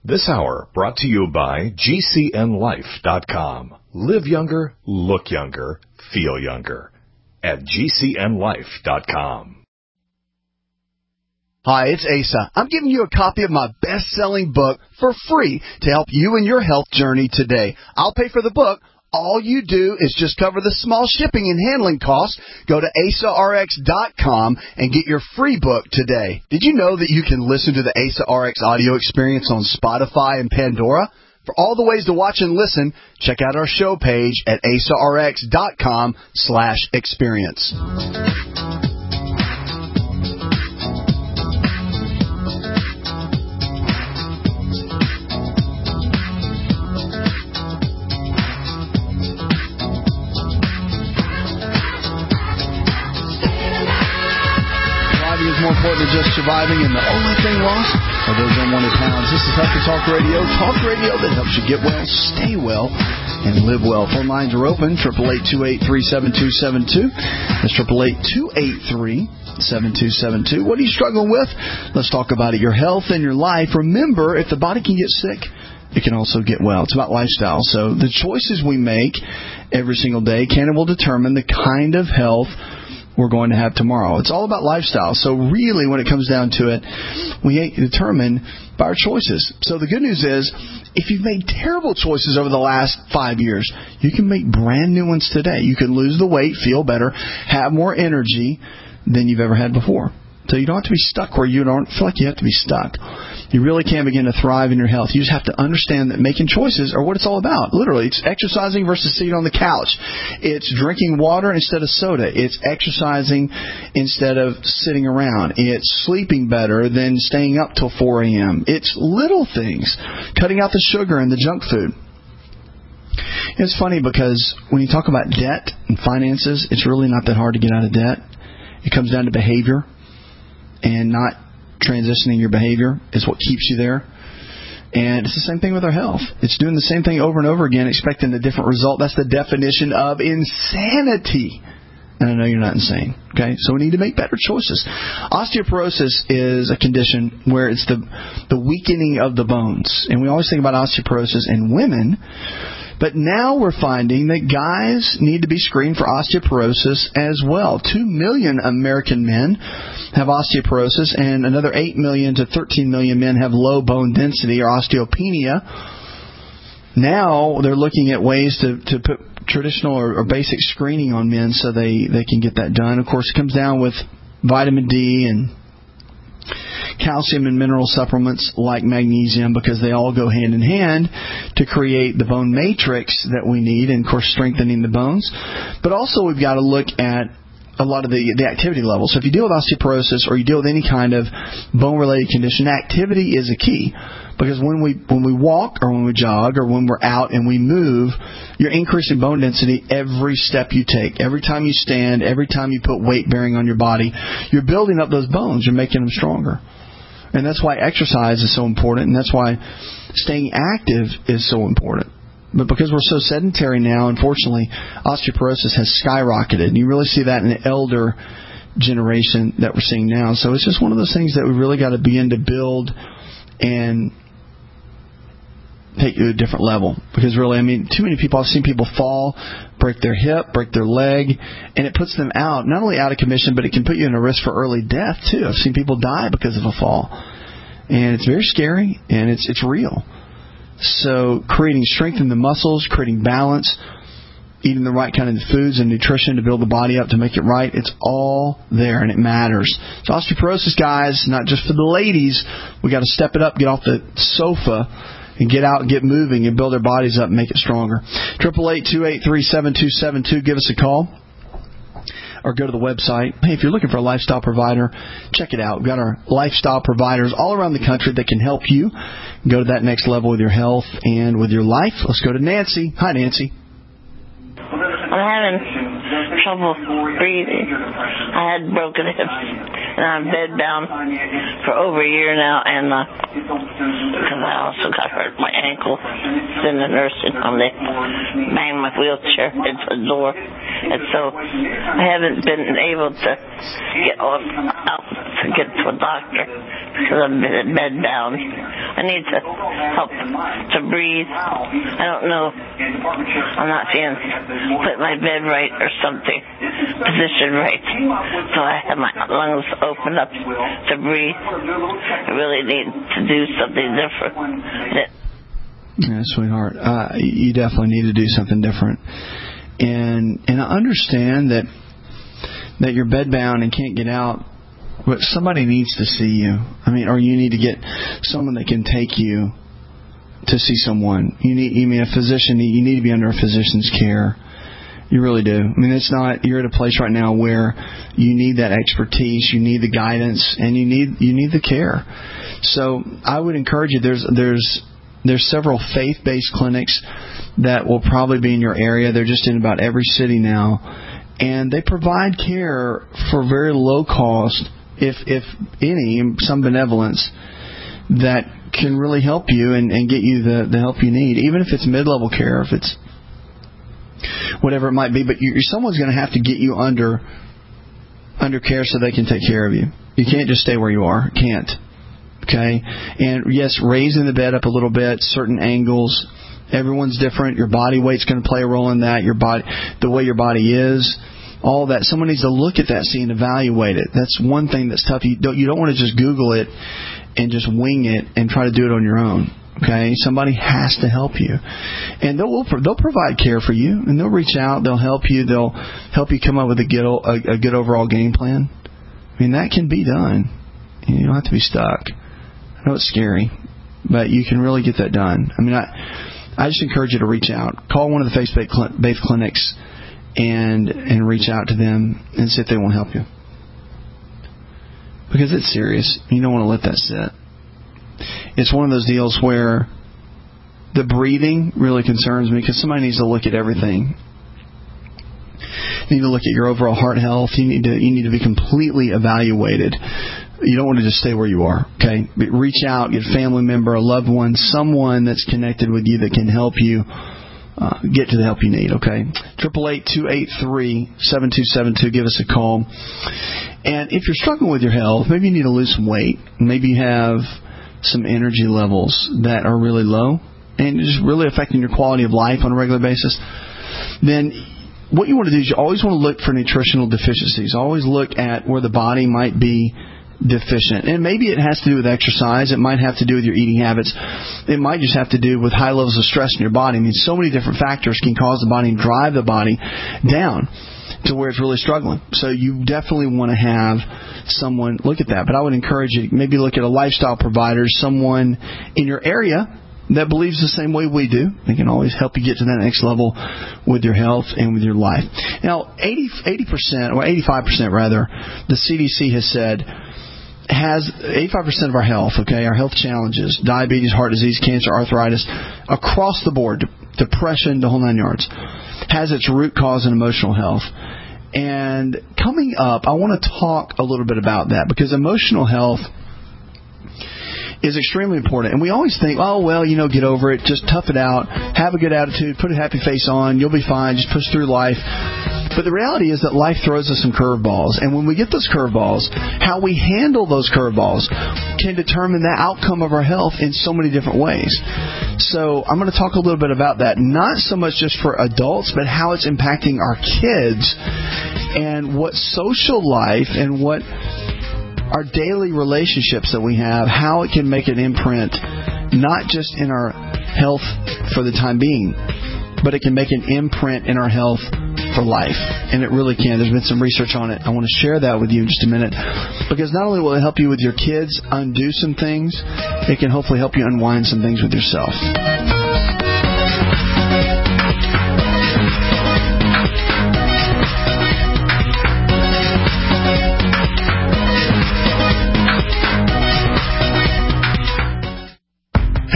This hour brought to you by GCNLife.com. Live younger, look younger, feel younger at GCNLife.com. Hi, it's Asa. I'm giving you a copy of my best-selling book for free to help you in your health journey today. I'll pay for the book. All you do is just cover the small shipping and handling costs. Go to AsaRx.com and get your free book today. Did you know that you can listen to the Asa RX audio experience on Spotify and Pandora? For all the ways to watch and listen, check out our show page at AsaRx.com/experience. More important than just surviving, and the only thing lost are those unwanted pounds. This is Healthy Talk Radio that helps you get well, stay well, and live well. Phone lines are open, 888-283-7272. That's 888-283-7272. What are you struggling with? Let's talk about it. Your health and your life. Remember, if the body can get sick, it can also get well. It's about lifestyle. So the choices we make every single day can and will determine the kind of health we're going to have tomorrow. It's all about lifestyle. So really, when it comes down to it, we determine by our choices. So the good news is, if you've made terrible choices over the last 5 years, you can make brand new ones today. You can lose the weight, feel better, have more energy than you've ever had before. So you don't have to be stuck where you don't feel like you have to be stuck. You really can begin to thrive in your health. You just have to understand that making choices are what it's all about. Literally, it's exercising versus sitting on the couch. It's drinking water instead of soda. It's exercising instead of sitting around. It's sleeping better than staying up till 4 a.m. It's little things. Cutting out the sugar and the junk food. It's funny because when you talk about debt and finances, it's really not that hard to get out of debt. It comes down to behavior. And not transitioning your behavior is what keeps you there. And it's the same thing with our health. It's doing the same thing over and over again, expecting a different result. That's the definition of insanity. And I know you're not insane. Okay? So we need to make better choices. Osteoporosis is a condition where it's the weakening of the bones. And we always think about osteoporosis in women. But now we're finding that guys need to be screened for osteoporosis as well. 2 million American men have osteoporosis, and another 8 million to 13 million men have low bone density or osteopenia. Now they're looking at ways to put traditional or basic screening on men so they can get that done. Of course, it comes down with vitamin D and calcium and mineral supplements like magnesium, because they all go hand in hand to create the bone matrix that we need, and of course strengthening the bones. But also we've got to look at a lot of the activity levels. So if you deal with osteoporosis or you deal with any kind of bone-related condition, activity is a key. Because when we walk or when we jog or when we're out and we move, you're increasing bone density every step you take. Every time you stand, every time you put weight bearing on your body, you're building up those bones. You're making them stronger. And that's why exercise is so important, and that's why staying active is so important. But because we're so sedentary now, unfortunately, osteoporosis has skyrocketed. And you really see that in the elder generation that we're seeing now. So it's just one of those things that we really got to begin to build and take you to a different level. Because really, I mean, too many people, I've seen people fall, break their hip, break their leg, and it puts them out, not only out of commission, but it can put you in a risk for early death, too. I've seen people die because of a fall. And it's very scary, and it's real. So creating strength in the muscles, creating balance, eating the right kind of foods and nutrition to build the body up to make it right, it's all there, and it matters. So osteoporosis, guys, not just for the ladies. We got to step it up, get off the sofa, and get out and get moving and build our bodies up and make it stronger. 888-283-7272. Give us a call. Or go to the website. Hey, if you're looking for a lifestyle provider, check it out. We've got our lifestyle providers all around the country that can help you go to that next level with your health and with your life. Let's go to Nancy. Hi, Nancy. I'm having trouble breathing. I had broken hips, and I'm bedbound for over a year now, and because I also got hurt my ankle in the nursing home. They banged my wheelchair into the door, and so I haven't been able to get out to get to a doctor because I'm bedbound. I need to help to breathe. I don't know. I'm not seeing put my bed right or something, position right. So I have my lungs open up to breathe. I really need to do something different. Yeah, sweetheart, you definitely need to do something different. And I understand that you're bedbound and can't get out, but somebody needs to see you. I mean, or you need to get someone that can take you to see someone. You mean a physician. You need to be under a physician's care. You really do. I mean, it's not. You're at a place right now where you need that expertise, you need the guidance, and you need the care. So I would encourage you. There's several faith-based clinics that will probably be in your area. They're just in about every city now, and they provide care for very low cost, if any, some benevolence that can really help you and get you the help you need, even if it's mid-level care, if it's whatever it might be. But someone's going to have to get you under care so they can take care of you. You can't just stay where you are. Can't. Okay? And yes, raising the bed up a little bit, certain angles. Everyone's different. Your body weight's going to play a role in that. Your body, the way your body is, all that. Someone needs to look at that, see, and evaluate it. That's one thing that's tough. You don't want to just Google it and just wing it and try to do it on your own. Okay? Somebody has to help you. And they'll provide care for you, and they'll reach out, they'll help you, they'll help you come up with a good overall game plan. I mean, that can be done. You don't have to be stuck. I know it's scary, but you can really get that done. I mean, I just encourage you to reach out. Call one of the faith-based clinics and reach out to them and see if they won't help you. Because it's serious. You don't want to let that sit. It's one of those deals where the breathing really concerns me, because somebody needs to look at everything. You need to look at your overall heart health. You need to be completely evaluated. You don't want to just stay where you are. Okay, but reach out, get a family member, a loved one, someone that's connected with you that can help you get to the help you need. Okay, 888-283-7272. Give us a call. And if you're struggling with your health, maybe you need to lose some weight. Maybe you have some energy levels that are really low and just really affecting your quality of life on a regular basis. Then what you want to do is you always want to look for nutritional deficiencies. Always look at where the body might be deficient. And maybe it has to do with exercise. It might have to do with your eating habits. It might just have to do with high levels of stress in your body. I mean, so many different factors can cause the body and drive the body down to where it's really struggling. So you definitely want to have someone look at that. But I would encourage you, maybe look at a lifestyle provider, someone in your area that believes the same way we do. They can always help you get to that next level with your health and with your life. Now, 80% or 85% rather, the CDC has said, has 85% of our health, okay, our health challenges, diabetes, heart disease, cancer, arthritis, across the board, depression, the whole 9 yards, has its root cause in emotional health. And coming up, I want to talk a little bit about that, because emotional health is extremely important. And we always think, oh, well, get over it, just tough it out, have a good attitude, put a happy face on, you'll be fine, just push through life. But the reality is that life throws us some curveballs. And when we get those curveballs, how we handle those curveballs can determine the outcome of our health in so many different ways. So I'm going to talk a little bit about that, not so much just for adults, but how it's impacting our kids and what social life and what our daily relationships that we have, how it can make an imprint, not just in our health for the time being, but it can make an imprint in our health for life. And it really can. There's been some research on it. I want to share that with you in just a minute, because not only will it help you with your kids undo some things, it can hopefully help you unwind some things with yourself.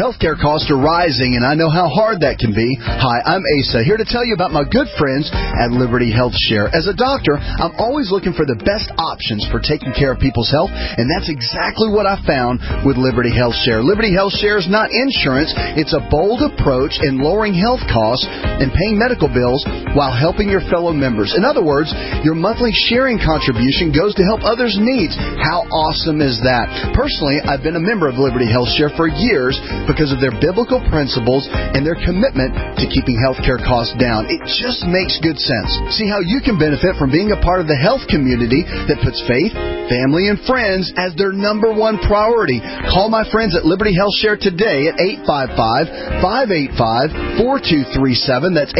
Healthcare costs are rising, and I know how hard that can be. Hi, I'm Asa, here to tell you about my good friends at Liberty Health Share. As a doctor, I'm always looking for the best options for taking care of people's health, and that's exactly what I found with Liberty Health Share. Liberty Health Share is not insurance. It's a bold approach in lowering health costs and paying medical bills while helping your fellow members. In other words, your monthly sharing contribution goes to help others' needs. How awesome is that? Personally, I've been a member of Liberty Health Share for years because of their biblical principles and their commitment to keeping healthcare costs down. It just makes good sense. See how you can benefit from being a part of the health community that puts faith, family, and friends as their number one priority. Call my friends at Liberty Health Share today at 855-585-4237. That's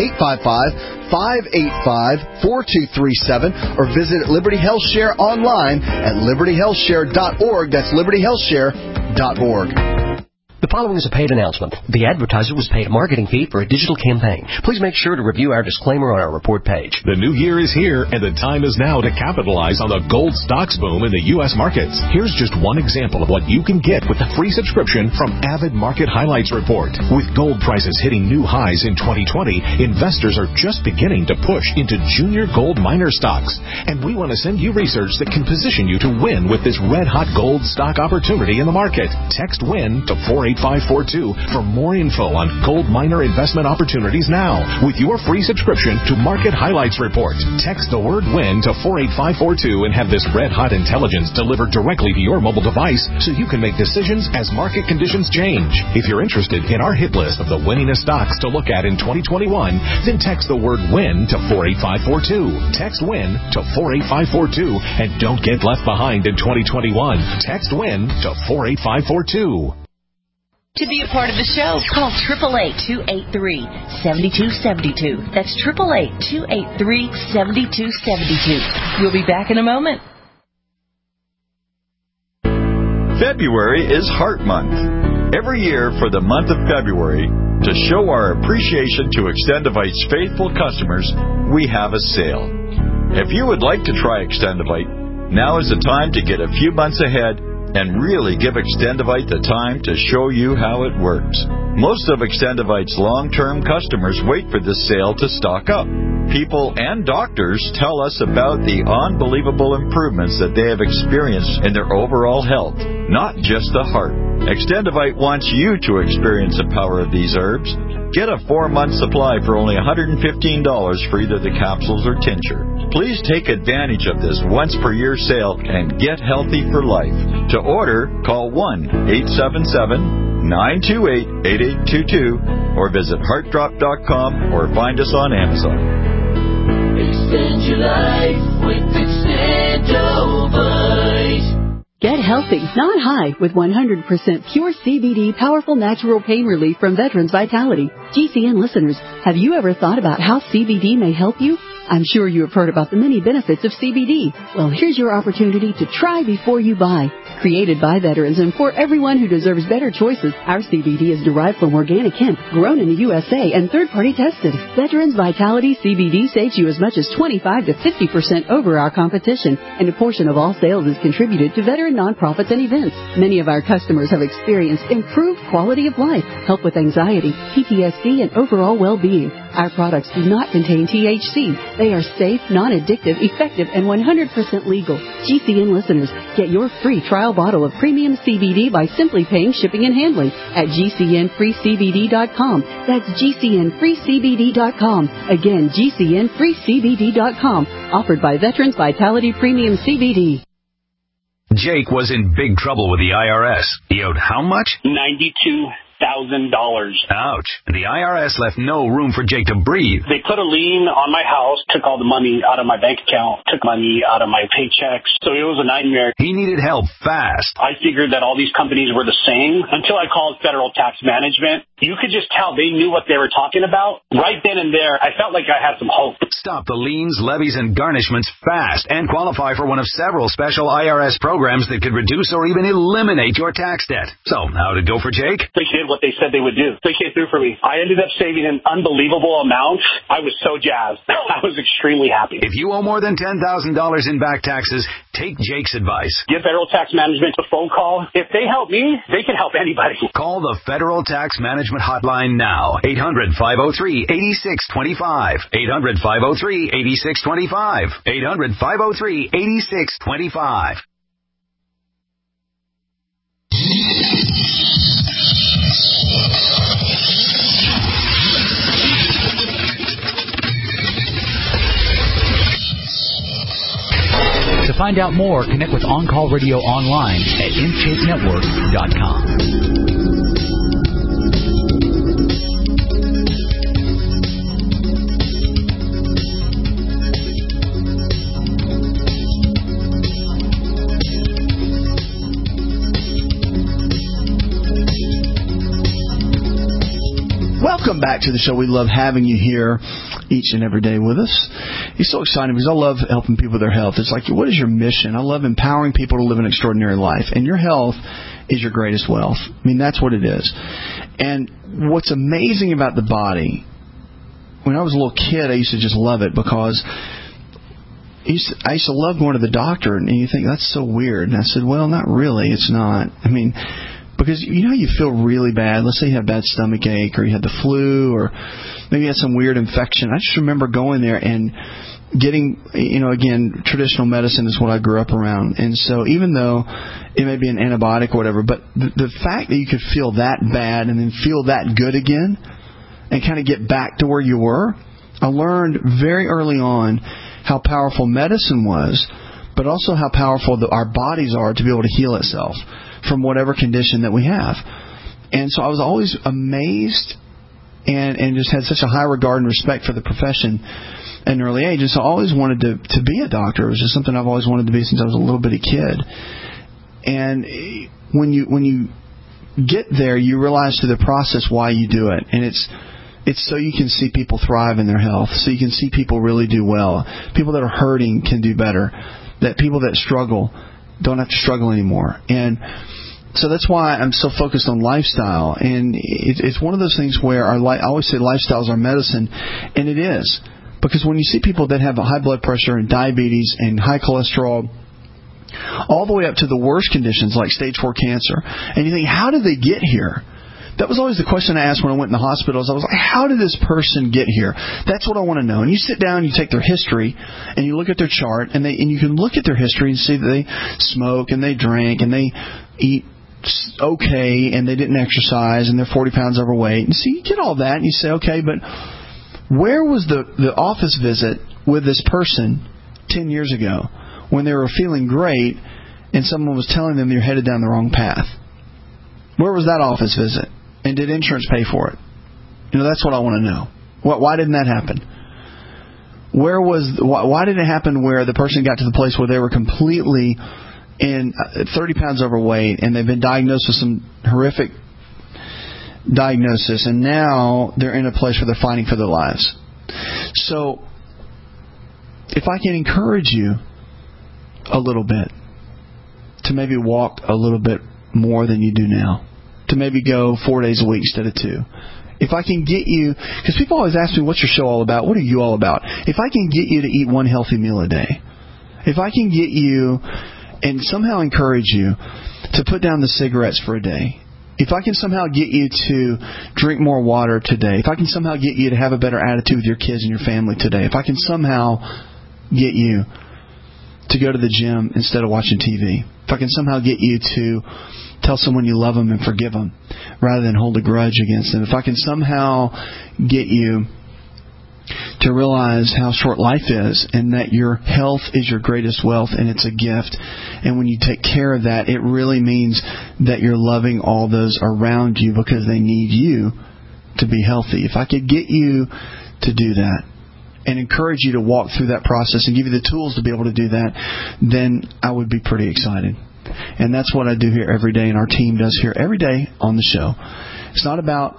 855-585-4237. Or visit Liberty Health Share online at libertyhealthshare.org. That's libertyhealthshare.org. The following is a paid announcement. The advertiser was paid a marketing fee for a digital campaign. Please make sure to review our disclaimer on our report page. The new year is here, and the time is now to capitalize on the gold stocks boom in the U.S. markets. Here's just one example of what you can get with the free subscription from Avid Market Highlights Report. With gold prices hitting new highs in 2020, investors are just beginning to push into junior gold miner stocks. And we want to send you research that can position you to win with this red-hot gold stock opportunity in the market. Text WIN to 48542 for more info on gold miner investment opportunities now. With your free subscription to Market Highlights Report, text the word WIN to 48542 and have this red-hot intelligence delivered directly to your mobile device so you can make decisions as market conditions change. If you're interested in our hit list of the winningest stocks to look at in 2021, then text the word WIN to 48542. Text WIN to 48542 and don't get left behind in 2021. Text WIN to 48542. To be a part of the show, call 888-283-7272. That's 888-283-7272. We'll be back in a moment. February is Heart Month. Every year for the month of February, to show our appreciation to Extendivite's faithful customers, we have a sale. If you would like to try Extendivite, now is the time to get a few months ahead and really give Extendivite the time to show you how it works. Most of Extendivite's long-term customers wait for this sale to stock up. People and doctors tell us about the unbelievable improvements that they have experienced in their overall health, not just the heart. Extendivite wants you to experience the power of these herbs. Get a 4-month supply for only $115 for either the capsules or tincture. Please take advantage of this once-per-year sale and get healthy for life. To order, call 1-877-928-8822 or visit heartdrop.com or find us on Amazon. Extend your life with Extendivite. Get healthy, not high, with 100% pure CBD powerful natural pain relief from Veterans Vitality. GCN listeners, have you ever thought about how CBD may help you? I'm sure you have heard about the many benefits of CBD. Well, here's your opportunity to try before you buy. Created by veterans and for everyone who deserves better choices, our CBD is derived from organic hemp, grown in the USA, and third-party tested. Veterans Vitality CBD saves you as much as 25 to 50% over our competition, and a portion of all sales is contributed to veteran nonprofits and events. Many of our customers have experienced improved quality of life, help with anxiety, PTSD, and overall well-being. Our products do not contain THC. They are safe, non-addictive, effective, and 100% legal. GCN listeners, get your free trial bottle of premium CBD by simply paying shipping and handling at GCNFreeCBD.com. That's GCNFreeCBD.com. Again, GCNFreeCBD.com. Offered by Veterans Vitality Premium CBD. Jake was in big trouble with the IRS. He owed how much? $92,000. Ouch. The IRS left no room for Jake to breathe. They put a lien on my house, took all the money out of my bank account, took money out of my paychecks. So it was a nightmare. He needed help fast. I figured that all these companies were the same until I called Federal Tax Management. you could just tell they knew what they were talking about. Right then and there, I felt like I had some hope. Stop the liens, levies, and garnishments fast and qualify for one of several special IRS programs that could reduce or even eliminate your tax debt. So, how'd it go for Jake? They did what they said they would do. They came through for me. I ended up saving an unbelievable amount. I was so jazzed. I was extremely happy. If you owe more than $10,000 in back taxes, take Jake's advice. Give Federal Tax Management a phone call. If they help me, they can help anybody. Call the Federal Tax Management Hotline now. 800-503-8625. 800-503-8625. 800-503-8625. To find out more, connect with On Call Radio online at InShapeNetwork.com. Welcome back to the show. We love having you here each and every day with us. It's so exciting because I love helping people with their health. It's like, what is your mission? I love empowering people to live an extraordinary life. And your health is your greatest wealth. I mean, that's what it is. And what's amazing about the body, when I was a little kid, I used to just love it because I used to love going to the doctor. And you think, that's so weird. And I said, well, not really. It's not. I mean, because you know how you feel really bad. Let's say you have bad stomach ache or you had the flu or maybe you had some weird infection. I just remember going there and getting, again, traditional medicine is what I grew up around. And so even though it may be an antibiotic or whatever, but the fact that you could feel that bad and then feel that good again and kind of get back to where you were, I learned very early on how powerful medicine was, but also how powerful our bodies are to be able to heal itself from whatever condition that we have. And so I was always amazed and just had such a high regard and respect for the profession at an early age. And so I always wanted to be a doctor. It was just something I've always wanted to be since I was a little bitty kid. And when you get there, you realize through the process why you do it. And it's so you can see people thrive in their health, so you can see people really do well. People that are hurting can do better. That people that struggle don't have to struggle anymore. And so that's why I'm so focused on lifestyle. And it's one of those things where I always say lifestyle is our medicine, and it is. Because when you see people that have high blood pressure and diabetes and high cholesterol, all the way up to the worst conditions like stage 4 cancer, and you think, how did they get here? That was always the question I asked when I went in the hospitals. I was like, how did this person get here? That's what I want to know. And you sit down, you take their history, and you look at their chart, and you can look at their history and see that they smoke, and they drink, and they eat okay, and they didn't exercise, and they're 40 pounds overweight. And so you get all that, and you say, okay, but where was the office visit with this person 10 years ago when they were feeling great and someone was telling them you're headed down the wrong path? Where was that office visit? And did insurance pay for it? That's what I want to know. Why didn't that happen? Why did it happen where the person got to the place where they were completely 30 pounds overweight and they've been diagnosed with some horrific diagnosis, and now they're in a place where they're fighting for their lives? So if I can encourage you a little bit to maybe walk a little bit more than you do now, to maybe go 4 days a week instead of 2. If I can get you, because people always ask me, what's your show all about? What are you all about? If I can get you to eat one healthy meal a day, if I can get you and somehow encourage you to put down the cigarettes for a day, if I can somehow get you to drink more water today, if I can somehow get you to have a better attitude with your kids and your family today, if I can somehow get you to go to the gym instead of watching TV, if I can somehow get you to tell someone you love them and forgive them rather than hold a grudge against them, if I can somehow get you to realize how short life is and that your health is your greatest wealth and it's a gift, and when you take care of that, it really means that you're loving all those around you because they need you to be healthy. If I could get you to do that and encourage you to walk through that process and give you the tools to be able to do that, then I would be pretty excited. And that's what I do here every day, and our team does here every day on the show. It's not about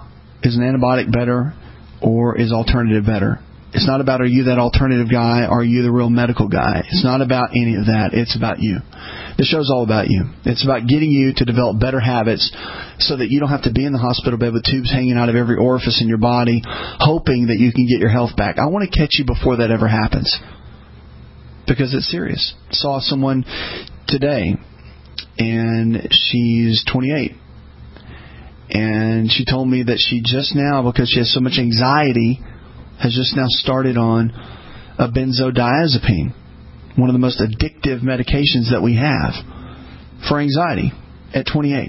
Is an antibiotic better or is alternative better? It's not about are you that alternative guy or are you the real medical guy. It's not about any of that. It's about you. The show's all about you. It's about getting you to develop better habits so that you don't have to be in the hospital bed with tubes hanging out of every orifice in your body hoping that you can get your health back. I want to catch you before that ever happens because it's serious. Saw someone today and she's 28. And she told me that she just now, because she has so much anxiety, has just now started on a benzodiazepine, one of the most addictive medications that we have for anxiety at 28.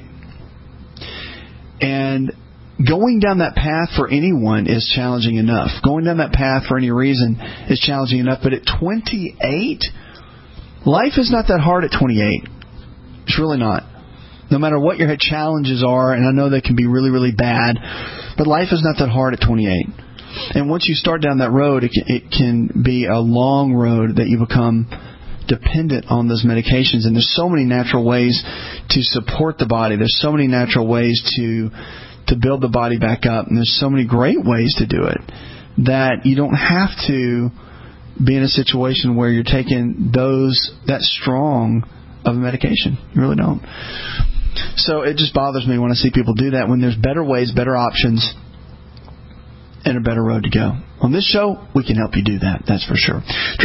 And going down that path for anyone is challenging enough. Going down that path for any reason is challenging enough. But at 28, life is not that hard at 28. It's really not. No matter what your challenges are, and I know they can be really, really bad, but life is not that hard at 28. And once you start down that road, it can be a long road that you become dependent on those medications. And there's so many natural ways to support the body. There's so many natural ways to build the body back up. And there's so many great ways to do it that you don't have to be in a situation where you're taking that strong of a medication. You really don't. So it just bothers me when I see people do that when there's better ways, better options, and a better road to go. On this show, we can help you do that. That's for sure.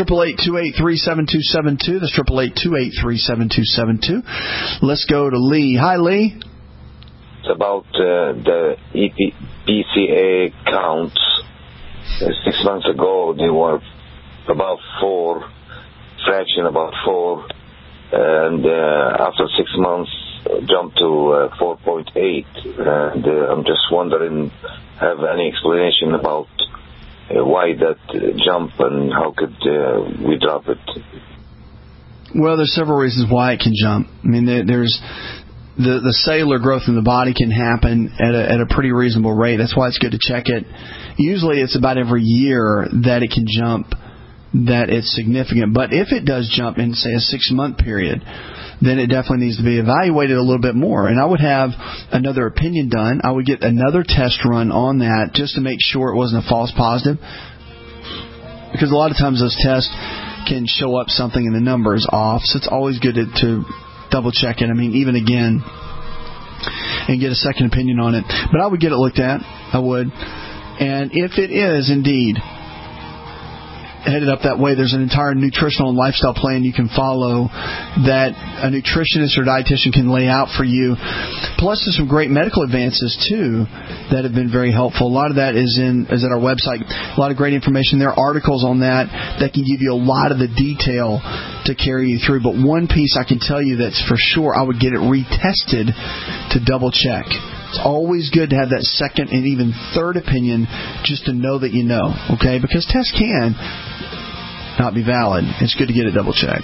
888-283-7272. That's 888-283-7272. Let's go to Lee. Hi, Lee. It's about the PCA counts. 6 months ago, they were about 4, fraction about 4. And after 6 months, jumped to 4.8. And I'm just wondering, have any explanation about why that jump and how could we drop it? Well, there's several reasons why it can jump. I mean, there's the cellular growth in the body can happen at a pretty reasonable rate. That's why it's good to check it. Usually it's about every year that it can jump, that it's significant. But if it does jump in, say, a 6-month period, then it definitely needs to be evaluated a little bit more. And I would have another opinion done. I would get another test run on that just to make sure it wasn't a false positive. Because a lot of times those tests can show up something and the number is off. So it's always good to double check it. I mean, even again, and get a second opinion on it. But I would get it looked at. I would. And if it is indeed headed up that way, there's an entire nutritional and lifestyle plan you can follow that a nutritionist or dietitian can lay out for you. Plus, there's some great medical advances, too, that have been very helpful. A lot of that is at our website. A lot of great information. There are articles on that can give you a lot of the detail to carry you through. But one piece I can tell you that's for sure, I would get it retested to double check. It's always good to have that second and even third opinion just to know that you know, okay? Because tests can not be valid. It's good to get it double checked.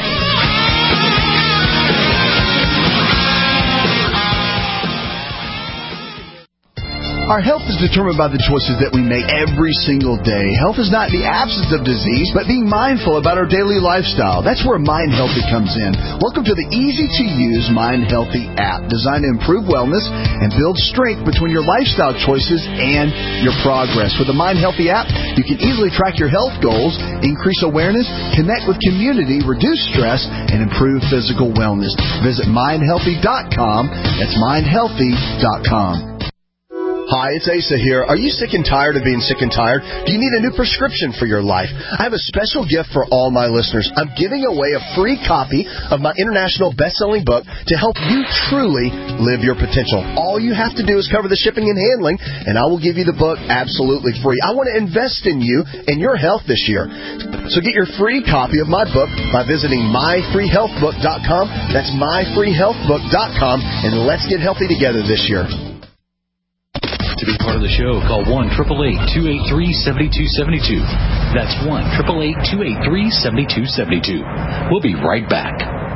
Our health is determined by the choices that we make every single day. Health is not the absence of disease, but being mindful about our daily lifestyle. That's where Mind Healthy comes in. Welcome to the easy-to-use Mind Healthy app, designed to improve wellness and build strength between your lifestyle choices and your progress. With the Mind Healthy app, you can easily track your health goals, increase awareness, connect with community, reduce stress, and improve physical wellness. Visit mindhealthy.com. That's mindhealthy.com. Hi, it's Asa here. Are you sick and tired of being sick and tired? Do you need a new prescription for your life? I have a special gift for all my listeners. I'm giving away a free copy of my international best-selling book to help you truly live your potential. All you have to do is cover the shipping and handling, and I will give you the book absolutely free. I want to invest in you and your health this year. So get your free copy of my book by visiting myfreehealthbook.com. That's myfreehealthbook.com, and let's get healthy together this year. To be part of the show, call 1-888-283-7272. That's 1-888-283-7272. We'll be right back.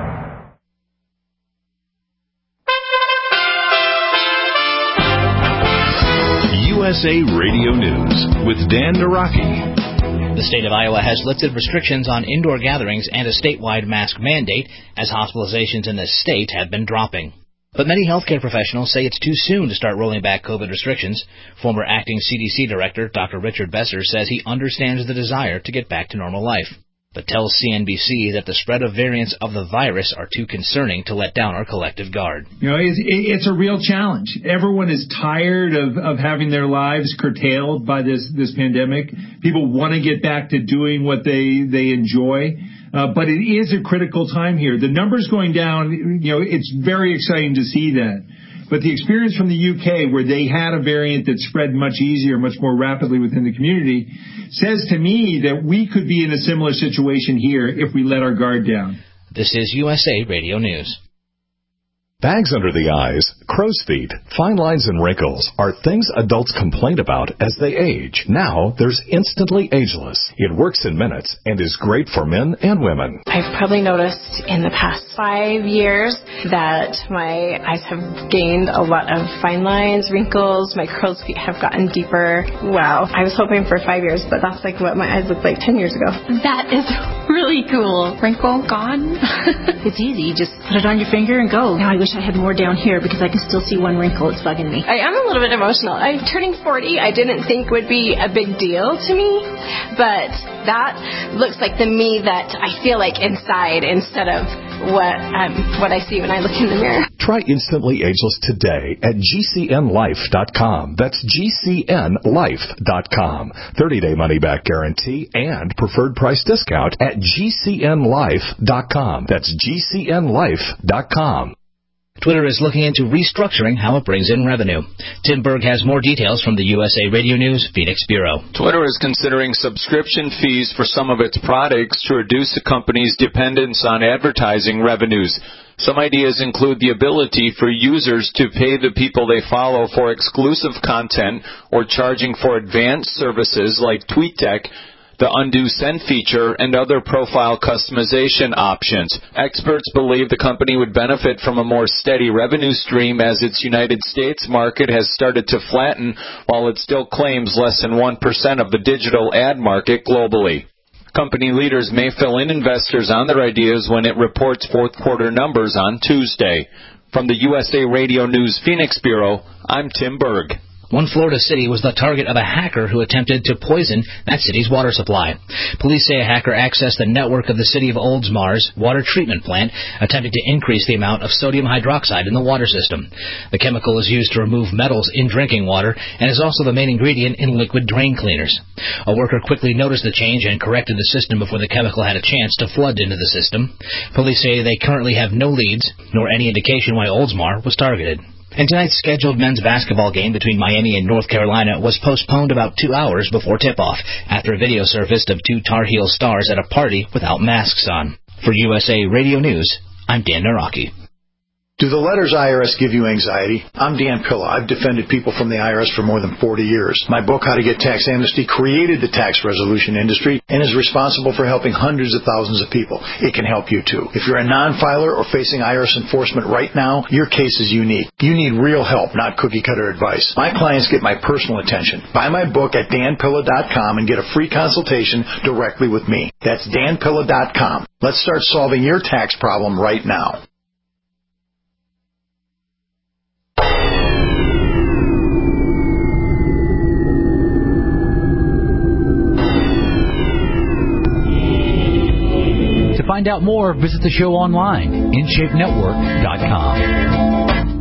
USA Radio News with Dan Naraki. The state of Iowa has lifted restrictions on indoor gatherings and a statewide mask mandate as hospitalizations in the state have been dropping. But many healthcare professionals say it's too soon to start rolling back COVID restrictions. Former acting CDC director Dr. Richard Besser says he understands the desire to get back to normal life, but tells CNBC that the spread of variants of the virus are too concerning to let down our collective guard. You know, it's a real challenge. Everyone is tired of having their lives curtailed by this pandemic. People want to get back to doing what they enjoy. But it is a critical time here. The numbers going down, you know, it's very exciting to see that. But the experience from the UK, where they had a variant that spread much easier, much more rapidly within the community, says to me that we could be in a similar situation here if we let our guard down. This is USA Radio News. Bags under the eyes, crow's feet, fine lines, and wrinkles are things adults complain about as they age. Now, there's Instantly Ageless. It works in minutes and is great for men and women. I've probably noticed in the past 5 years that my eyes have gained a lot of fine lines, wrinkles, my crow's feet have gotten deeper. Wow. I was hoping for 5 years, but that's like what my eyes looked like 10 years ago. That is really cool. Wrinkle gone. It's easy. Just put it on your finger and go. Now I wish I had more down here because I can still see one wrinkle. It's bugging me. I am a little bit emotional. I'm turning 40. I didn't think would be a big deal to me, but that looks like the me that I feel like inside instead of what I see when I look in the mirror. Try Instantly Ageless today at GCNLife.com. That's GCNLife.com. 30-day money-back guarantee and preferred price discount at GCNLife.com. That's GCNLife.com. Twitter is looking into restructuring how it brings in revenue. Tim Berg has more details from the USA Radio News Phoenix Bureau. Twitter is considering subscription fees for some of its products to reduce the company's dependence on advertising revenues. Some ideas include the ability for users to pay the people they follow for exclusive content or charging for advanced services like TweetDeck, the undo send feature, and other profile customization options. Experts believe the company would benefit from a more steady revenue stream as its United States market has started to flatten, while it still claims less than 1% of the digital ad market globally. Company leaders may fill in investors on their ideas when it reports fourth quarter numbers on Tuesday. From the USA Radio News Phoenix Bureau, I'm Tim Berg. One Florida city was the target of a hacker who attempted to poison that city's water supply. Police say a hacker accessed the network of the city of Oldsmar's water treatment plant, attempting to increase the amount of sodium hydroxide in the water system. The chemical is used to remove metals in drinking water and is also the main ingredient in liquid drain cleaners. A worker quickly noticed the change and corrected the system before the chemical had a chance to flood into the system. Police say they currently have no leads, nor any indication why Oldsmar was targeted. And tonight's scheduled men's basketball game between Miami and North Carolina was postponed about 2 hours before tip-off after a video surfaced of two Tar Heel stars at a party without masks on. For USA Radio News, I'm Dan Naraki. Do the letters IRS give you anxiety? I'm Dan Pilla. I've defended people from the IRS for more than 40 years. My book, How to Get Tax Amnesty, created the tax resolution industry and is responsible for helping hundreds of thousands of people. It can help you, too. If you're a non-filer or facing IRS enforcement right now, your case is unique. You need real help, not cookie-cutter advice. My clients get my personal attention. Buy my book at danpilla.com and get a free consultation directly with me. That's danpilla.com. Let's start solving your tax problem right now. To find out more, visit the show online, InShapeNetwork.com.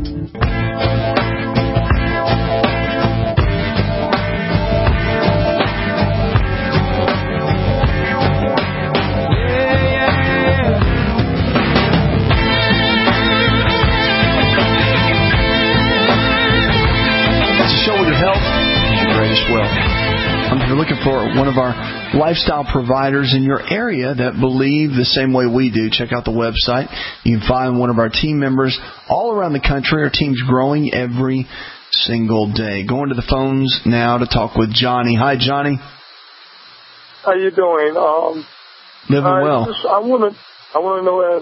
It's a show with your health and your greatest wealth. If you're looking for one of our lifestyle providers in your area that believe the same way we do, check out the website. You can find one of our team members all around the country. Our team's growing every single day. Going to the phones now to talk with Johnny. Hi, Johnny. How you doing? Living well. I want to know, as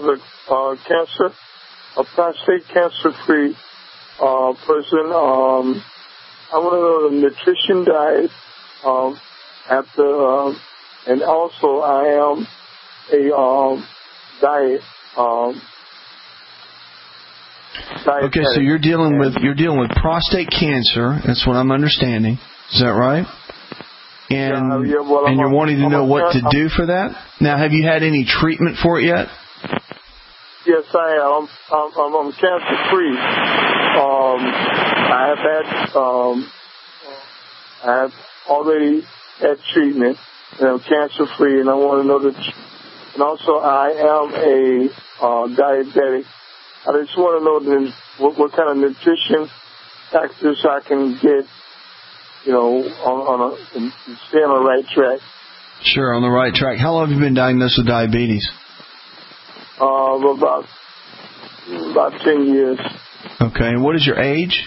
a prostate cancer-free person, I want to know the nutrition diet. And also I am a diet Okay, so you're dealing with prostate cancer. That's what I'm understanding. Is that right? And you're wanting to know what to do for that. Now, have you had any treatment for it yet? Yes, I am. I'm cancer free. I have already had treatment, and I'm cancer free. And I want to know that. And also, I am a diabetic. I just want to know what kind of nutrition factors I can get, and stay on the right track. Sure, on the right track. How long have you been diagnosed with diabetes? About 10 years. Okay, and what is your age?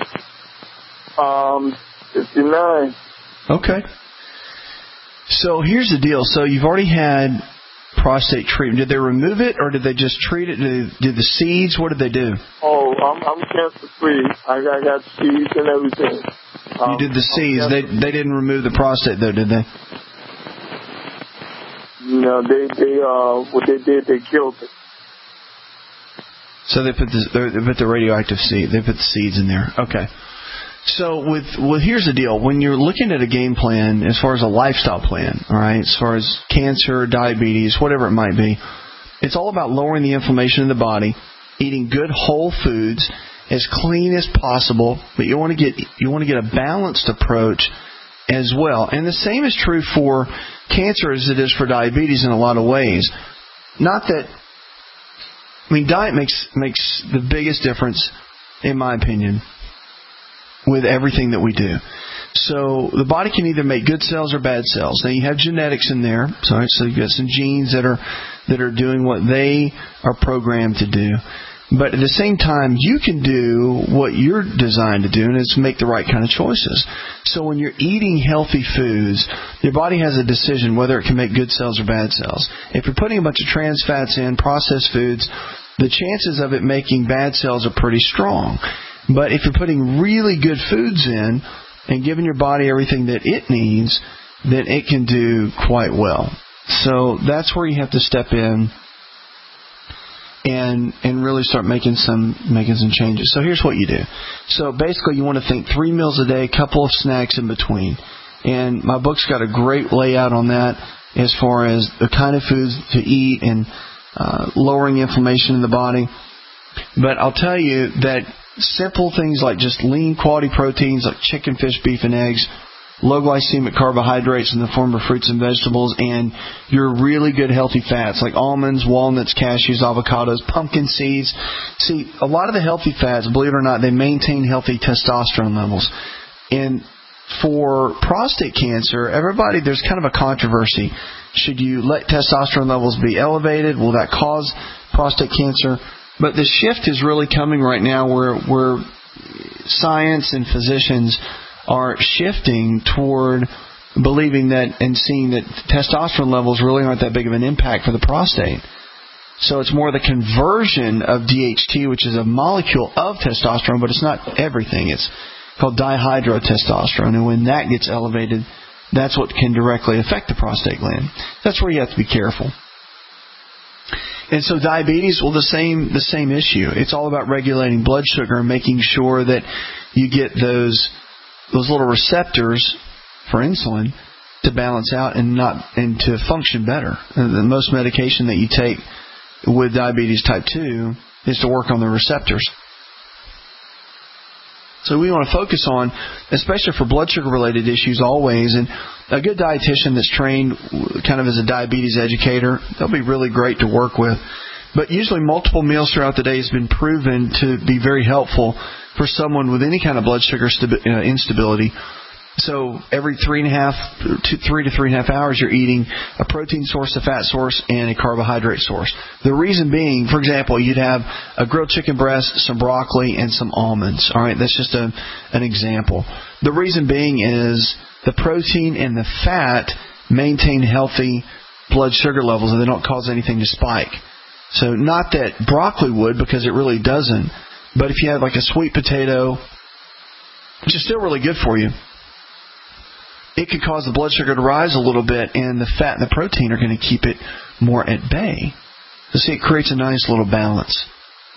59. Okay. So here's the deal. So you've already had prostate treatment. Did they remove it, or did they just treat it? Did the seeds? What did they do? Oh, I'm cancer free. I got seeds and everything. You did the seeds. They didn't remove the prostate though, did they? No, what they did, they killed it. So they put the radioactive seed. They put the seeds in there. Okay. So here's the deal. When you're looking at a game plan, as far as a lifestyle plan, all right, as far as cancer, diabetes, whatever it might be, it's all about lowering the inflammation in the body, eating good whole foods, as clean as possible. But you want to get a balanced approach as well. And the same is true for cancer as it is for diabetes in a lot of ways. Diet makes the biggest difference, in my opinion, with everything that we do. So the body can either make good cells or bad cells. Now you have genetics in there, so you've got some genes that are doing what they are programmed to do. But at the same time, you can do what you're designed to do, and it's make the right kind of choices. So when you're eating healthy foods, your body has a decision whether it can make good cells or bad cells. If you're putting a bunch of trans fats in, processed foods, the chances of it making bad cells are pretty strong. But if you're putting really good foods in and giving your body everything that it needs, then it can do quite well. So that's where you have to step in and really start making some changes. So here's what you do. So basically you want to think 3 meals a day, a couple of snacks in between. And my book's got a great layout on that as far as the kind of foods to eat and lowering inflammation in the body. But I'll tell you that simple things like just lean quality proteins like chicken, fish, beef, and eggs, low glycemic carbohydrates in the form of fruits and vegetables, and your really good healthy fats like almonds, walnuts, cashews, avocados, pumpkin seeds. See, a lot of the healthy fats, believe it or not, they maintain healthy testosterone levels. And for prostate cancer, there's kind of a controversy. Should you let testosterone levels be elevated? Will that cause prostate cancer? But the shift is really coming right now where science and physicians are shifting toward believing that and seeing that testosterone levels really aren't that big of an impact for the prostate. So it's more the conversion of DHT, which is a molecule of testosterone, but it's not everything. It's called dihydrotestosterone, and when that gets elevated, that's what can directly affect the prostate gland. That's where you have to be careful. And so diabetes, well, the same issue. It's all about regulating blood sugar and making sure that you get those little receptors for insulin to balance out and to function better. The most medication that you take with diabetes type 2 is to work on the receptors. So we want to focus on, especially for blood sugar related issues always, and a good dietitian that's trained kind of as a diabetes educator, they'll be really great to work with. But usually multiple meals throughout the day has been proven to be very helpful for someone with any kind of blood sugar instability. So every 3 to 3.5 hours, you're eating a protein source, a fat source, and a carbohydrate source. The reason being, for example, you'd have a grilled chicken breast, some broccoli, and some almonds. All right, that's just an example. The reason being is the protein and the fat maintain healthy blood sugar levels, and they don't cause anything to spike. So not that broccoli would, because it really doesn't. But if you have like a sweet potato, which is still really good for you, it could cause the blood sugar to rise a little bit, and the fat and the protein are going to keep it more at bay. So see, it creates a nice little balance.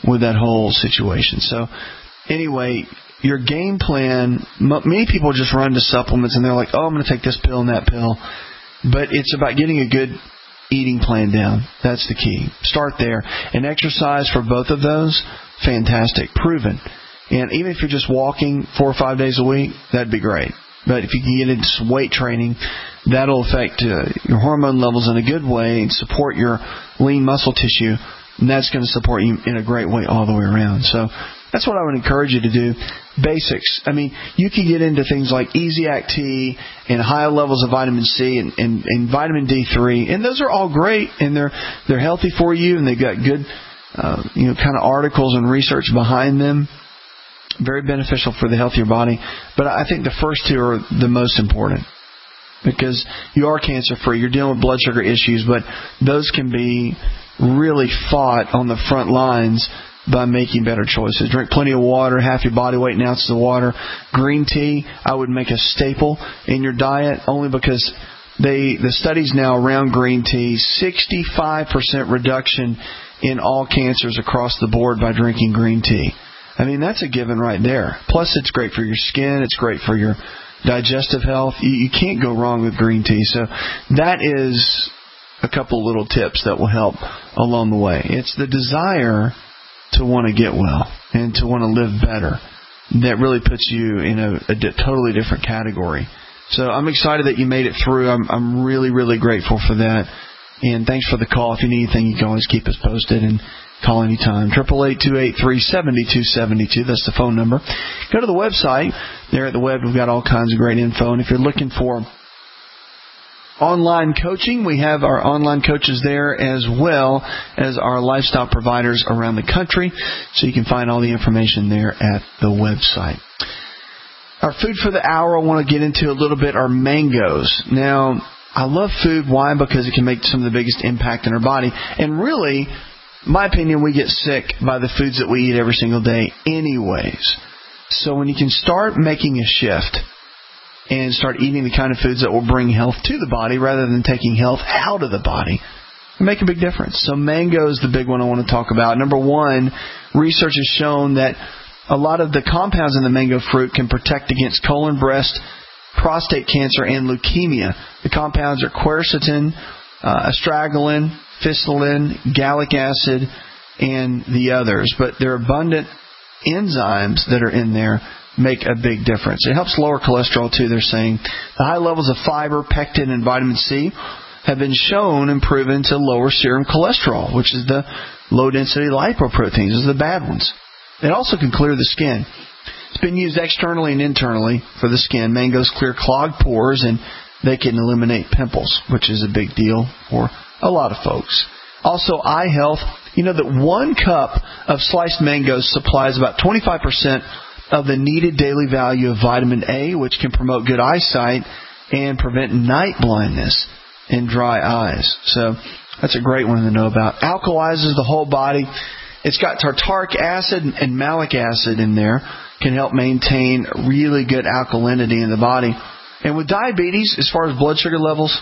with that whole situation. So anyway, your game plan, many people just run to supplements and they're like, oh, I'm going to take this pill and that pill. But it's about getting a good eating plan down. That's the key. Start there. And exercise for both of those, fantastic, proven. And even if you're just walking 4 or 5 days a week, that'd be great. But if you can get into some weight training, that'll affect your hormone levels in a good way and support your lean muscle tissue. And that's going to support you in a great way all the way around. So that's what I would encourage you to do. Basics. I mean, you can get into things like Easy Act T and high levels of vitamin C and vitamin D3. And those are all great, and they're healthy for you, and they've got good kind of articles and research behind them. Very beneficial for the health of your body. But I think the first two are the most important because you are cancer-free. You're dealing with blood sugar issues, but those can be really fought on the front lines by making better choices. Drink plenty of water, half your body weight in ounces of water. Green tea, I would make a staple in your diet only because the studies now around green tea, 65% reduction in all cancers across the board by drinking green tea. I mean, that's a given right there. Plus, it's great for your skin. It's great for your digestive health. You can't go wrong with green tea. So that is a couple little tips that will help along the way. It's the desire to want to get well and to want to live better that really puts you in a totally different category. So I'm excited that you made it through. I'm really, really grateful for that. And thanks for the call. If you need anything, you can always keep us posted and call anytime. 888-283-7272. That's the phone number. Go to the website. There at the web, we've got all kinds of great info. And if you're looking for online coaching, we have our online coaches there as well as our lifestyle providers around the country. So you can find all the information there at the website. Our food for the hour I want to get into a little bit are mangoes. Now, I love food. Why? Because it can make some of the biggest impact in our body. And really, my opinion, we get sick by the foods that we eat every single day anyways. So when you can start making a shift and start eating the kind of foods that will bring health to the body rather than taking health out of the body, it make a big difference. So mango is the big one I want to talk about. Number one, research has shown that a lot of the compounds in the mango fruit can protect against colon, breast, prostate cancer, and leukemia. The compounds are quercetin, astragalin, phycillin, gallic acid, and the others. But their abundant enzymes that are in there make a big difference. It helps lower cholesterol, too, they're saying. The high levels of fiber, pectin, and vitamin C have been shown and proven to lower serum cholesterol, which is the low-density lipoproteins, is the bad ones. It also can clear the skin. It's been used externally and internally for the skin. Mangoes clear clogged pores, and they can eliminate pimples, which is a big deal for a lot of folks. Also, eye health. You know that 1 cup of sliced mangoes supplies about 25% of the needed daily value of vitamin A, which can promote good eyesight and prevent night blindness and dry eyes. So that's a great one to know about. Alkalizes the whole body. It's got tartaric acid and malic acid in there. Can help maintain really good alkalinity in the body. And with diabetes, as far as blood sugar levels,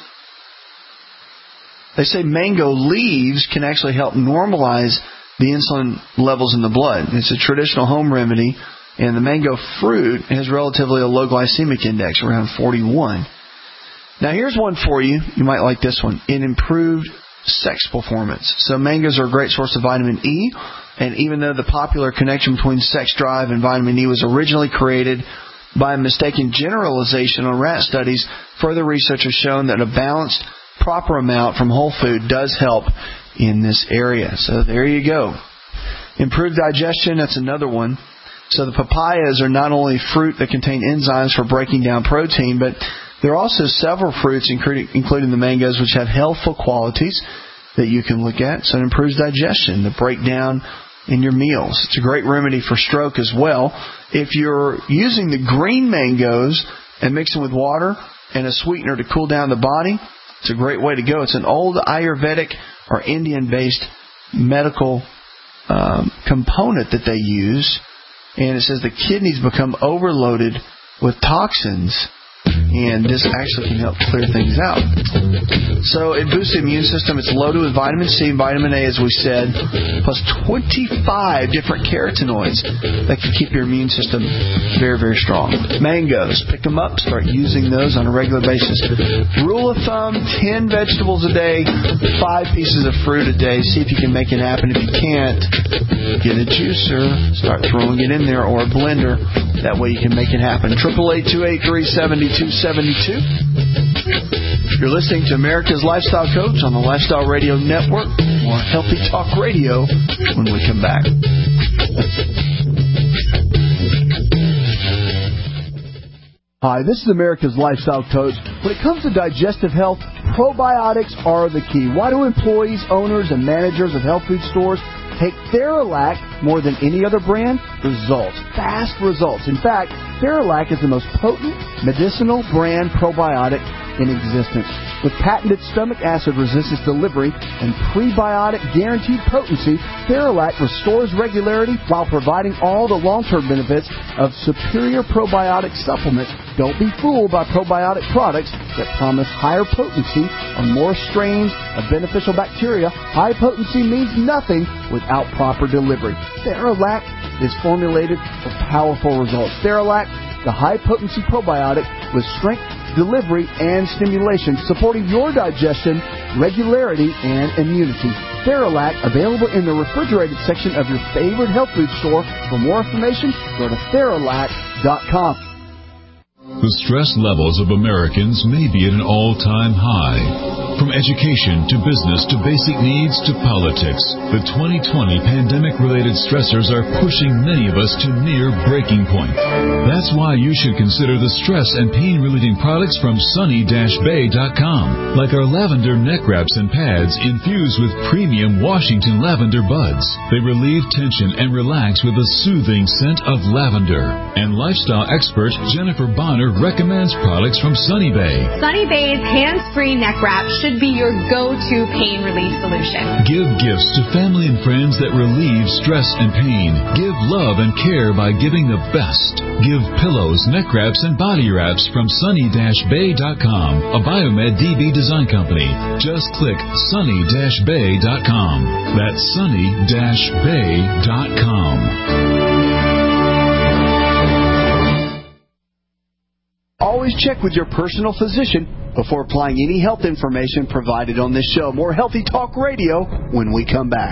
they say mango leaves can actually help normalize the insulin levels in the blood. It's a traditional home remedy, and the mango fruit has relatively a low glycemic index, around 41. Now here's one for you. You might like this one. It improved sex performance. So mangoes are a great source of vitamin E, and even though the popular connection between sex drive and vitamin E was originally created by a mistaken generalization on rat studies, further research has shown that a balanced, proper amount from whole food does help in this area. So there you go. Improved digestion, that's another one. So the papayas are not only fruit that contain enzymes for breaking down protein, but there are also several fruits, including the mangoes, which have healthful qualities that you can look at. So it improves digestion, the breakdown in your meals. It's a great remedy for stroke as well. If you're using the green mangoes and mix them with water and a sweetener to cool down the body, it's a great way to go. It's an old Ayurvedic or Indian-based medical component that they use. And it says the kidneys become overloaded with toxins and this actually can help clear things out. So it boosts the immune system. It's loaded with vitamin C and vitamin A, as we said, plus 25 different carotenoids that can keep your immune system very, very strong. Mangoes, pick them up, start using those on a regular basis. Rule of thumb, 10 vegetables a day, 5 pieces of fruit a day. See if you can make it happen. If you can't, get a juicer, start throwing it in there, or a blender. That way you can make it happen. 888-283-7272. You're listening to America's Lifestyle Coach on the Lifestyle Radio Network. More Healthy Talk Radio when we come back. Hi, this is America's Lifestyle Coach. When it comes to digestive health, probiotics are the key. Why do employees, owners, and managers of health food stores take Theralac more than any other brand? Results. Fast results. In fact, Theralac is the most potent medicinal brand probiotic in existence. With patented stomach acid resistance delivery and prebiotic guaranteed potency, Theralac restores regularity while providing all the long-term benefits of superior probiotic supplements. Don't be fooled by probiotic products that promise higher potency or more strains of beneficial bacteria. High potency means nothing without proper delivery. Theralac is formulated for powerful results. Theralac, the high-potency probiotic with strength, delivery, and stimulation, supporting your digestion, regularity, and immunity. Theralac, available in the refrigerated section of your favorite health food store. For more information, go to Theralac.com. The stress levels of Americans may be at an all-time high. From education to business to basic needs to politics, the 2020 pandemic-related stressors are pushing many of us to near breaking point. That's why you should consider the stress and pain-relieving products from Sunny-Bay.com, like our lavender neck wraps and pads infused with premium Washington lavender buds. They relieve tension and relax with a soothing scent of lavender. And lifestyle expert Jennifer Bonner recommends products from Sunny Bay. Sunny Bay's hands-free neck wrap should be your go-to pain relief solution. Give gifts to family and friends that relieve stress and pain. Give love and care by giving the best. Give pillows, neck wraps, and body wraps from Sunny-Bay.com, a Biomed DB design company. Just click Sunny-Bay.com. That's Sunny-Bay.com. Always check with your personal physician before applying any health information provided on this show. More Healthy Talk Radio when we come back.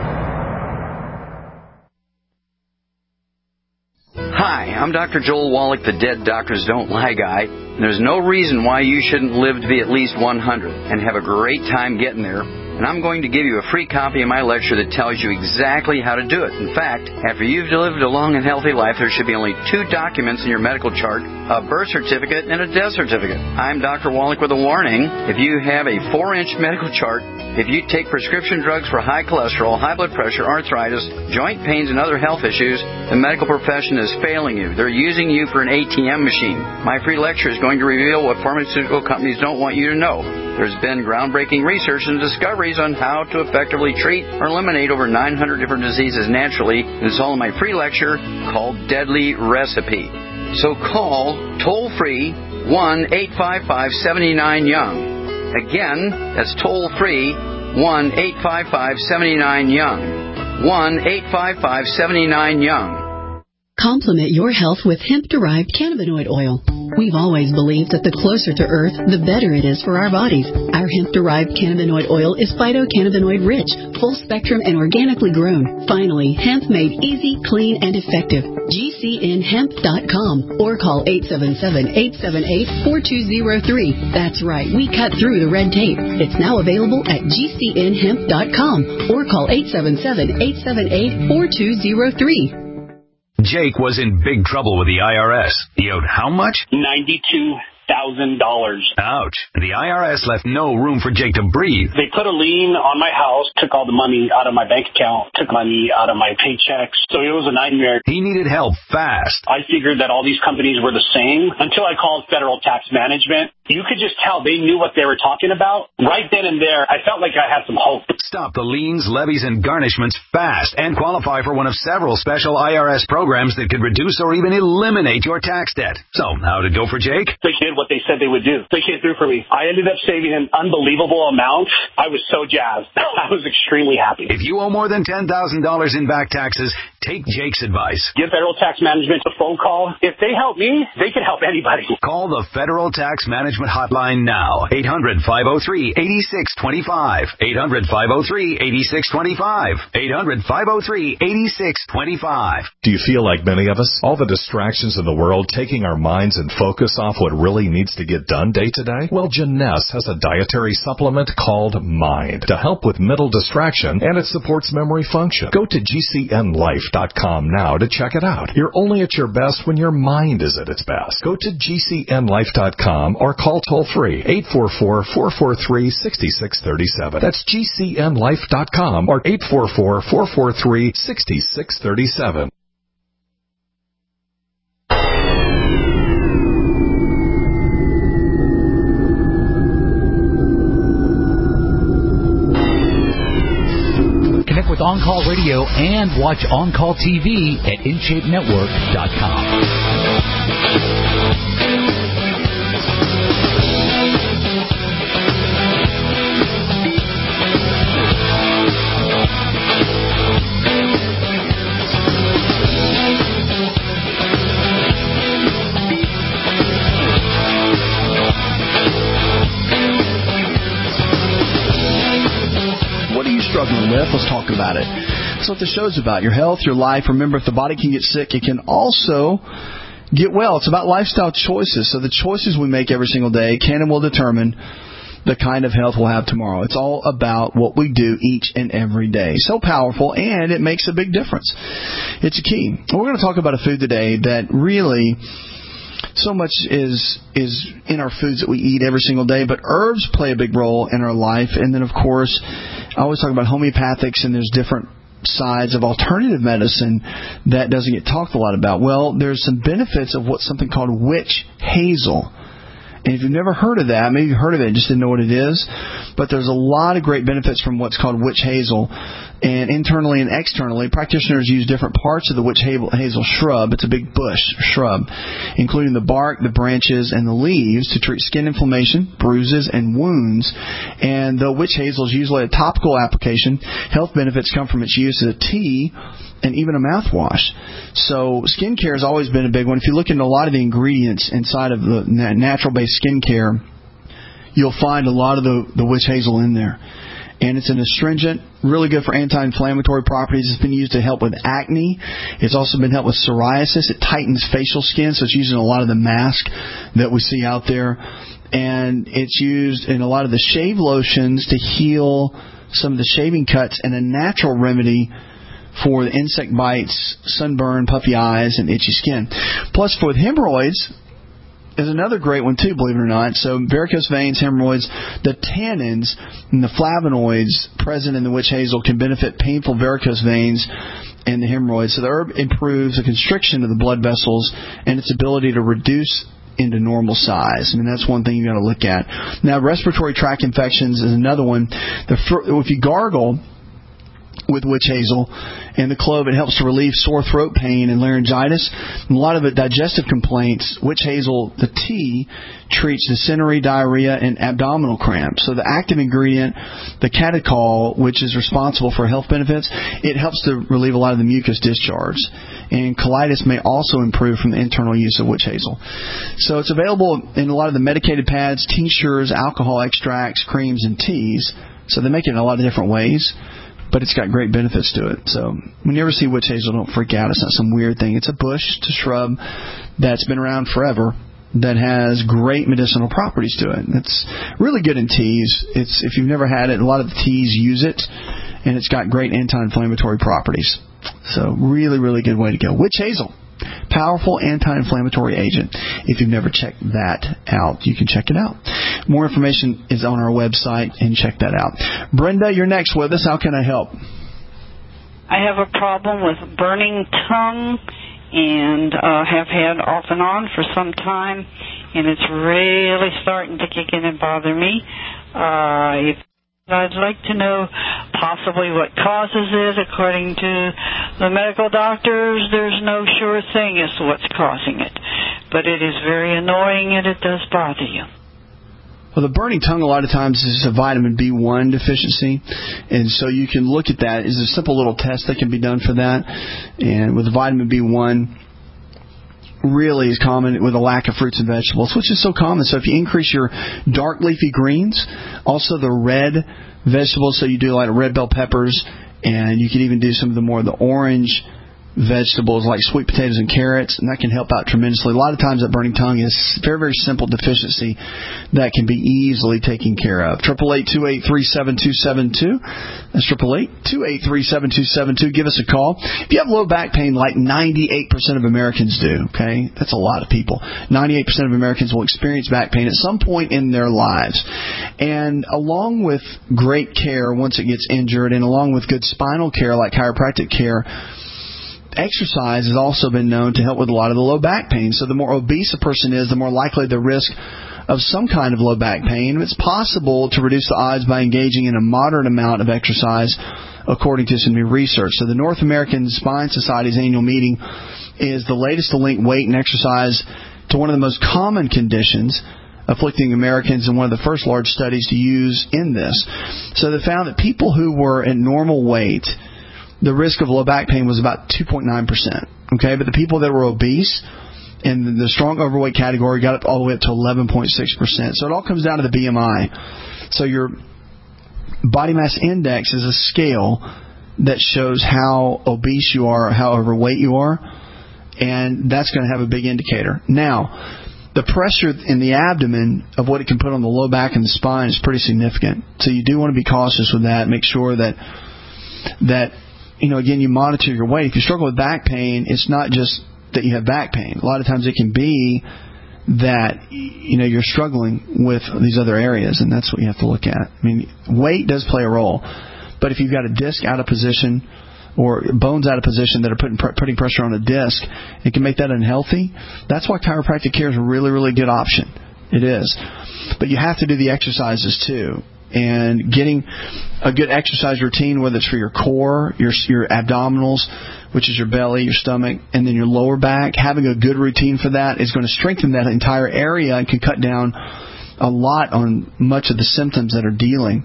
Hi, I'm Dr. Joel Wallach, the Dead Doctors Don't Lie guy. There's no reason why you shouldn't live to be at least 100 and have a great time getting there. And I'm going to give you a free copy of my lecture that tells you exactly how to do it. In fact, after you've lived a long and healthy life, there should be only 2 documents in your medical chart, a birth certificate and a death certificate. I'm Dr. Wallach with a warning. If you have a 4-inch medical chart, if you take prescription drugs for high cholesterol, high blood pressure, arthritis, joint pains, and other health issues, the medical profession is failing you. They're using you for an ATM machine. My free lecture is going to reveal what pharmaceutical companies don't want you to know. There's been groundbreaking research and discoveries on how to effectively treat or eliminate over 900 different diseases naturally. It's all in my free lecture called Deadly Recipe. So call toll-free 1-855-79-YOUNG. Again, that's toll-free 1-855-79-YOUNG. 1-855-79-YOUNG. Complement your health with hemp-derived cannabinoid oil. We've always believed that the closer to Earth, the better it is for our bodies. Our hemp-derived cannabinoid oil is phytocannabinoid-rich, full-spectrum, and organically grown. Finally, hemp made easy, clean, and effective. GCNhemp.com or call 877-878-4203. That's right, we cut through the red tape. It's now available at GCNhemp.com or call 877-878-4203. Jake was in big trouble with the IRS. He owed how much? $92,000. Ouch. The IRS left no room for Jake to breathe. They put a lien on my house, took all the money out of my bank account, took money out of my paychecks. So it was a nightmare. He needed help fast. I figured that all these companies were the same until I called Federal Tax Management. You could just tell they knew what they were talking about. Right then and there, I felt like I had some hope. Stop the liens, levies, and garnishments fast and qualify for one of several special IRS programs that could reduce or even eliminate your tax debt. So, how'd it go for Jake? They did what what they said they would do. They came through for me. I ended up saving an unbelievable amount. I was so jazzed. I was extremely happy. If you owe more than $10,000 in back taxes, take Jake's advice. Give Federal Tax Management a phone call. If they help me, they can help anybody. Call the Federal Tax Management Hotline now. 800-503-8625. 800-503-8625. 800-503-8625. Do you feel like many of us? All the distractions in the world taking our minds and focus off what really needs to get done day to day? Well, Janess has a dietary supplement called Mind to help with mental distraction, and it supports memory function. Go to GCNlife.com now to check it out. You're only at your best when your mind is at its best. Go to GCNlife.com or call toll-free 844-443-6637. That's GCNlife.com or 844-443-6637. Connect with On Call Radio and watch On Call TV at InShapeNetwork.com. Struggling with, let's talk about it. That's what the show's about. Your health, your life. Remember, if the body can get sick, it can also get well. It's about lifestyle choices. So the choices we make every single day can and will determine the kind of health we'll have tomorrow. It's all about what we do each and every day. So powerful, and it makes a big difference. It's a key. We're going to talk about a food today that really... so much is in our foods that we eat every single day, but herbs play a big role in our life. And then, of course, I always talk about homeopathics, and there's different sides of alternative medicine that doesn't get talked a lot about. Well, there's some benefits of what's something called witch hazel. And if you've never heard of that, maybe you've heard of it and just didn't know what it is, but there's a lot of great benefits from what's called witch hazel. And internally and externally, practitioners use different parts of the witch hazel shrub. It's a big bush shrub, including the bark, the branches, and the leaves to treat skin inflammation, bruises, and wounds. And though witch hazel is usually a topical application, health benefits come from its use as a tea and even a mouthwash. So skincare has always been a big one. If you look into a lot of the ingredients inside of the natural-based skincare, you'll find a lot of the witch hazel in there. And it's an astringent, really good for anti-inflammatory properties. It's been used to help with acne. It's also been helped with psoriasis. It tightens facial skin, so it's used in a lot of the masks that we see out there. And it's used in a lot of the shave lotions to heal some of the shaving cuts, and a natural remedy for the insect bites, sunburn, puffy eyes, and itchy skin. Plus, for hemorrhoids, is another great one too, believe it or not. So varicose veins, hemorrhoids, the tannins and the flavonoids present in the witch hazel can benefit painful varicose veins and the hemorrhoids. So the herb improves the constriction of the blood vessels and its ability to reduce into normal size. I mean, that's one thing you got to look at. Now, respiratory tract infections is another one. If you gargle with witch hazel and the clove, it helps to relieve sore throat pain and laryngitis. And a lot of the digestive complaints, witch hazel, the tea, treats dysentery, diarrhea, and abdominal cramps. So the active ingredient, the catechol, which is responsible for health benefits, it helps to relieve a lot of the mucus discharge. And colitis may also improve from the internal use of witch hazel. So it's available in a lot of the medicated pads, tinctures, alcohol extracts, creams, and teas. So they make it in a lot of different ways, but it's got great benefits to it. So when you ever see witch hazel, don't freak out. It's not some weird thing. It's a bush, it's a shrub that's been around forever that has great medicinal properties to it. It's really good in teas. If you've never had it, a lot of the teas use it, and it's got great anti-inflammatory properties. So really, really good way to go. Witch hazel, powerful anti-inflammatory agent. If you've never checked that out, you can check it out. More information is on our website, and check that out. Brenda, you're next with us. How can I help? I have a problem with burning tongue, and have had off and on for some time, and it's really starting to kick in and bother me. I'd like to know possibly what causes it. According to the medical doctors, there's no sure thing as to what's causing it. but it is very annoying and it does bother you. Well, the burning tongue a lot of times is a vitamin B1 deficiency, and so you can look at that. It's a simple little test that can be done for that. And with vitamin B1, really is common with a lack of fruits and vegetables, which is so common. So if you increase your dark leafy greens, also the red vegetables, so you do like red bell peppers, and you can even do some of the orange vegetables like sweet potatoes and carrots, and that can help out tremendously. A lot of times that burning tongue is very, very simple deficiency that can be easily taken care of. 888-283-7272. That's 888-283-7272. Give us a call. If you have low back pain like 98% of Americans do, okay, that's a lot of people. 98% of Americans will experience back pain at some point in their lives. And along with great care once it gets injured, and along with good spinal care like chiropractic care, exercise has also been known to help with a lot of the low back pain. So the more obese a person is, the more likely the risk of some kind of low back pain. It's possible to reduce the odds by engaging in a moderate amount of exercise, according to some new research. So the North American Spine Society's annual meeting is the latest to link weight and exercise to one of the most common conditions afflicting Americans, and one of the first large studies to use in this. So they found that people who were at normal weight, the risk of low back pain was about 2.9%. Okay, but the people that were obese in the strong overweight category got up all the way up to 11.6%. So it all comes down to the BMI. So your body mass index is a scale that shows how obese you are or how overweight you are, and that's going to have a big indicator. Now, the pressure in the abdomen of what it can put on the low back and the spine is pretty significant. So you do want to be cautious with that. Make sure that again, you monitor your weight. If you struggle with back pain, it's not just that you have back pain. A lot of times it can be that, you're struggling with these other areas, and that's what you have to look at. I mean, weight does play a role, but if you've got a disc out of position or bones out of position that are putting pressure on a disc, it can make that unhealthy. That's why chiropractic care is a really, really good option. It is. But you have to do the exercises too. And getting a good exercise routine, whether it's for your core, your abdominals, which is your belly, your stomach, and then your lower back, having a good routine for that is going to strengthen that entire area and can cut down a lot on much of the symptoms that are dealing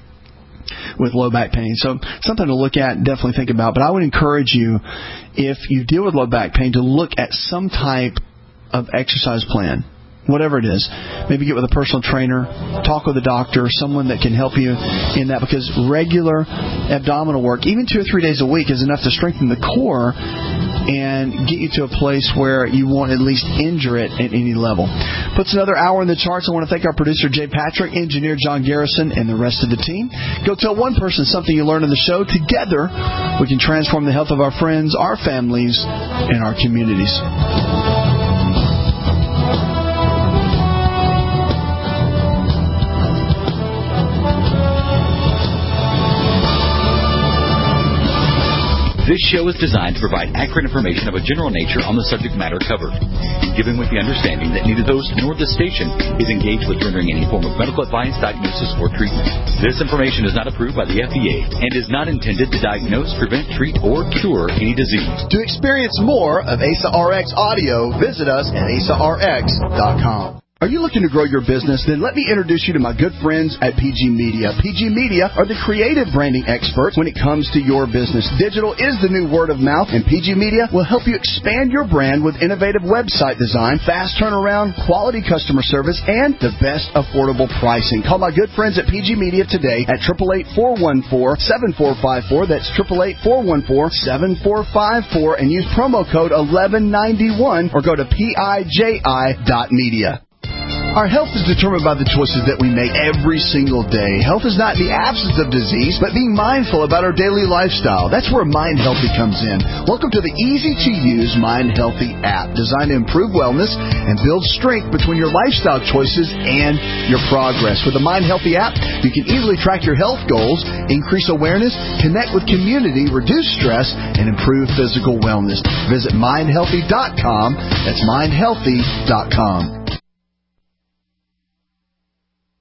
with low back pain. So something to look at, definitely think about. But I would encourage you, if you deal with low back pain, to look at some type of exercise plan. Whatever it is. Maybe get with a personal trainer, talk with a doctor, someone that can help you in that, because regular abdominal work, even 2 or 3 days a week, is enough to strengthen the core and get you to a place where you won't at least injure it at any level. Puts another hour in the charts. I want to thank our producer, Jay Patrick, engineer John Garrison, and the rest of the team. Go tell one person something you learned on the show. Together, we can transform the health of our friends, our families, and our communities. This show is designed to provide accurate information of a general nature on the subject matter covered, given with the understanding that neither the host nor the station is engaged with rendering any form of medical advice, diagnosis, or treatment. This information is not approved by the FDA and is not intended to diagnose, prevent, treat, or cure any disease. To experience more of Asa RX audio, visit us at asarx.com. Are you looking to grow your business? Then let me introduce you to my good friends at PG Media. PG Media are the creative branding experts when it comes to your business. Digital is the new word of mouth, and PG Media will help you expand your brand with innovative website design, fast turnaround, quality customer service, and the best affordable pricing. Call my good friends at PG Media today at 888-414-7454. That's 888-414-7454, and use promo code 1191 or go to piji.media. Our health is determined by the choices that we make every single day. Health is not the absence of disease, but being mindful about our daily lifestyle. That's where Mind Healthy comes in. Welcome to the easy-to-use Mind Healthy app, designed to improve wellness and build strength between your lifestyle choices and your progress. With the Mind Healthy app, you can easily track your health goals, increase awareness, connect with community, reduce stress, and improve physical wellness. Visit mindhealthy.com. That's mindhealthy.com.